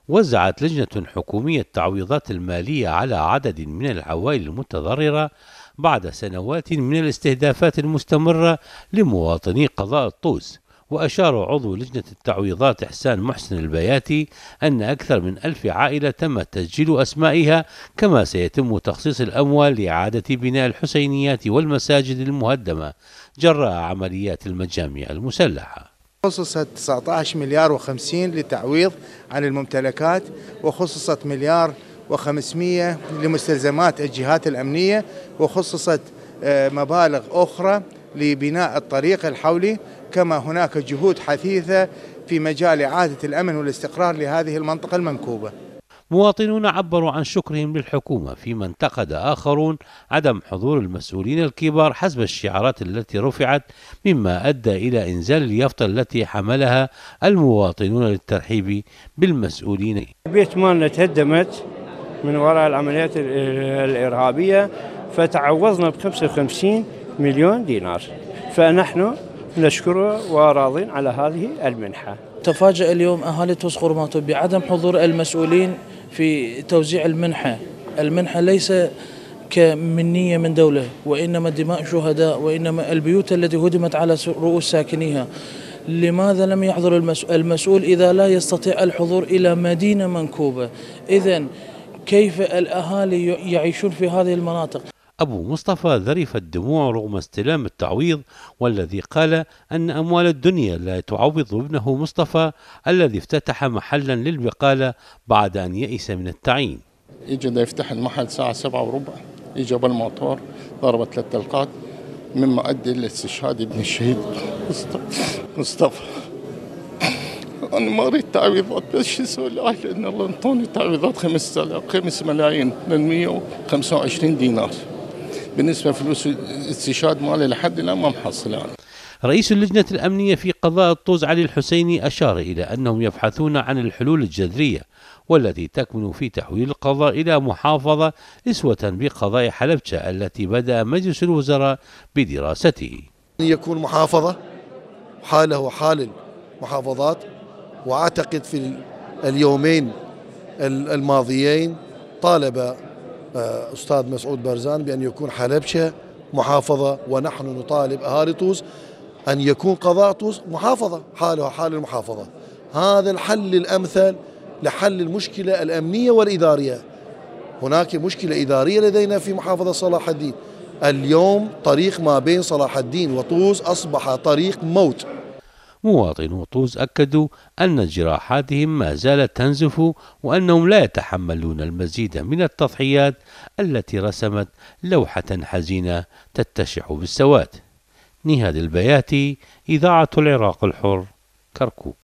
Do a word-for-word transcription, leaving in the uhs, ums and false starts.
وزعت لجنة حكومية التعويضات المالية على عدد من العوائل المتضررة بعد سنوات من الاستهدافات المستمرة لمواطني قضاء الطوس. وأشار عضو لجنة التعويضات إحسان محسن البياتي أن أكثر من ألف عائلة تم تسجيل أسمائها، كما سيتم تخصيص الأموال لإعادة بناء الحسينيات والمساجد المهدمة جراء عمليات المجامع المسلحة. خصصت تسعة عشر مليار وخمسين للتعويض عن الممتلكات، وخصصت مليار وخمسمئة لمستلزمات الجهات الأمنية، وخصصت مبالغ أخرى لبناء الطريق الحولي، كما هناك جهود حثيثة في مجال إعادة الأمن والاستقرار لهذه المنطقة المنكوبة. مواطنون عبروا عن شكرهم للحكومة، فيما انتقد آخرون عدم حضور المسؤولين الكبار حسب الشعارات التي رفعت، مما أدى إلى إنزال اليافطة التي حملها المواطنون للترحيب بالمسؤولين. بيت مالنا تهدمت من وراء العمليات الإرهابية، فتعوضنا ب خمسة وخمسين مليون دينار، فنحن نشكره وراضين على هذه المنحة. تفاجأ اليوم أهالي طوس قرماطو بعدم حضور المسؤولين في توزيع المنحة. المنحة ليس كمنية من دولة، وإنما دماء شهداء، وإنما البيوت التي هدمت على رؤوس ساكنيها. لماذا لم يحضر المسؤول إذا لا يستطيع الحضور إلى مدينة منكوبة؟ إذن كيف الأهالي يعيشون في هذه المناطق؟ أبو مصطفى ذرف الدموع رغم استلام التعويض، والذي قال أن أموال الدنيا لا تعوض ابنه مصطفى الذي افتتح محلا للبقالة بعد أن يئس من التعيين. يجي دا يفتح المحل ساعة سبعة وربع، يجي بالموتور ضربة ثلاث طلقات، مما أدى إلى استشهاد ابن الشهيد مصطفى. أنا ما أريد تعويضات، بس شو أسوي لأهلي؟ إن الله انطوني تعويضات خمس ملايين ثمانمئة وخمسة وعشرين دينار. بالنسبة فلوس الاستشهاد مالي لحد الآن ما محصلان. رئيس اللجنة الأمنية في قضاء الطوس علي الحسيني أشار إلى أنهم يبحثون عن الحلول الجذرية، والتي تكمن في تحويل القضاء إلى محافظة أسوة بقضاء حلبشة التي بدأ مجلس الوزراء بدراسته. يكون محافظة حاله حال المحافظات، وأعتقد في اليومين الماضيين طالب أستاذ مسعود برزان بأن يكون حلبشة محافظة، ونحن نطالب أهالي طوس أن يكون قضاء طوس محافظة حاله حال المحافظة. هذا الحل الأمثل لحل المشكلة الأمنية والإدارية. هناك مشكلة إدارية لدينا في محافظة صلاح الدين. اليوم طريق ما بين صلاح الدين وطوس أصبح طريق موت. مواطنو طوس أكدوا أن جراحاتهم ما زالت تنزف، وأنهم لا يتحملون المزيد من التضحيات التي رسمت لوحة حزينة تتشع بالسواد. نهاد البياتي، إذاعة العراق الحر، كركوك.